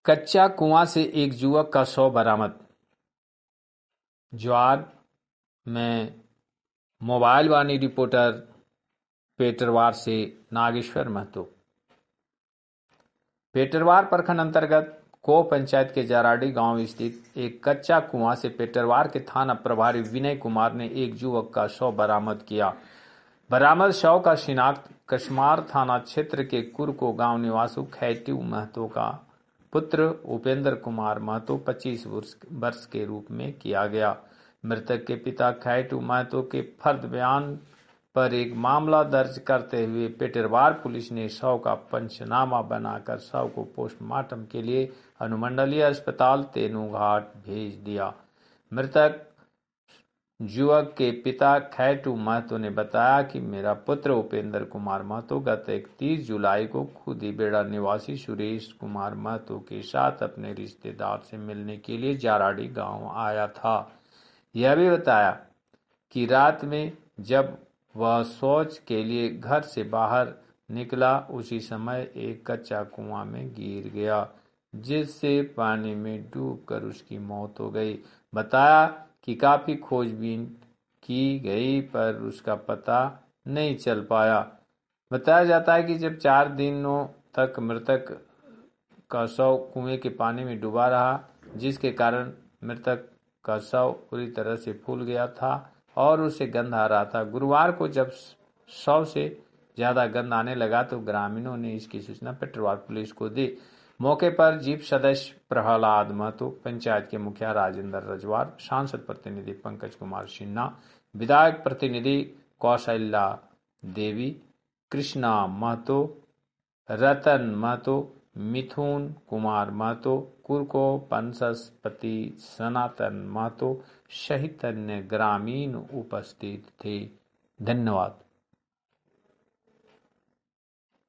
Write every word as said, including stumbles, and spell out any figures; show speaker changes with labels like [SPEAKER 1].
[SPEAKER 1] कच्चा कुआं से एक युवक का शव बरामद। ज्वार में मोबाइल वाणी रिपोर्टर पेटरवार से नागेश्वर महतो। पेटरवार प्रखंड अंतर्गत को पंचायत के जराडी गांव स्थित एक कच्चा कुआं से पेटरवार के थाना प्रभारी विनय कुमार ने एक युवक का शव बरामद किया। बरामद शव का शिनाख्त कशमार थाना क्षेत्र के कुरको गांव निवासी खैटू महतो का पुत्र उपेंद्र कुमार महतो पच्चीस वर्ष के रूप में किया गया। मृतक के पिता खैटू महतो के फर्द बयान पर एक मामला दर्ज करते हुए पेटरवार पुलिस ने शव का पंचनामा बनाकर शव को पोस्टमार्टम के लिए अनुमंडलीय अस्पताल तेनूघाट भेज दिया। मृतक युवक के पिता खैटू महतो ने बताया कि मेरा पुत्र उपेंद्र कुमार महतो गत इकतीस जुलाई को खुदीबेड़ा निवासी सुरेश कुमार महतो के साथ अपने रिश्तेदार से मिलने के लिए जाराडी गांव आया था। यह भी बताया कि रात में जब वह शौच के लिए घर से बाहर निकला उसी समय एक कच्चा कुआं में गिर गया, जिससे पानी में डूबकर उसकी मौत हो गई। बताया कि काफी खोजबीन की गई पर उसका पता नहीं चल पाया। बताया जाता है कि जब चार दिनों तक मृतक का शव कुएं के पानी में डूबा रहा, जिसके कारण मृतक का शव पूरी तरह से फूल गया था और उसे गंध आ रहा था। गुरुवार को जब शव से ज्यादा गंध आने लगा तो ग्रामीणों ने इसकी सूचना पेटरवार पुलिस को दी। मौके पर जीप सदस्य प्रहलाद महतो, पंचायत के मुखिया राजेंद्र रजवार, सांसद प्रतिनिधि पंकज कुमार सिन्हा, विधायक प्रतिनिधि कौशल्या देवी, कृष्णा महतो, रतन महतो, मिथुन कुमार महतो, कुरको पंचस्पति सनातन महतो सहित अन्य ग्रामीण उपस्थित थे। धन्यवाद।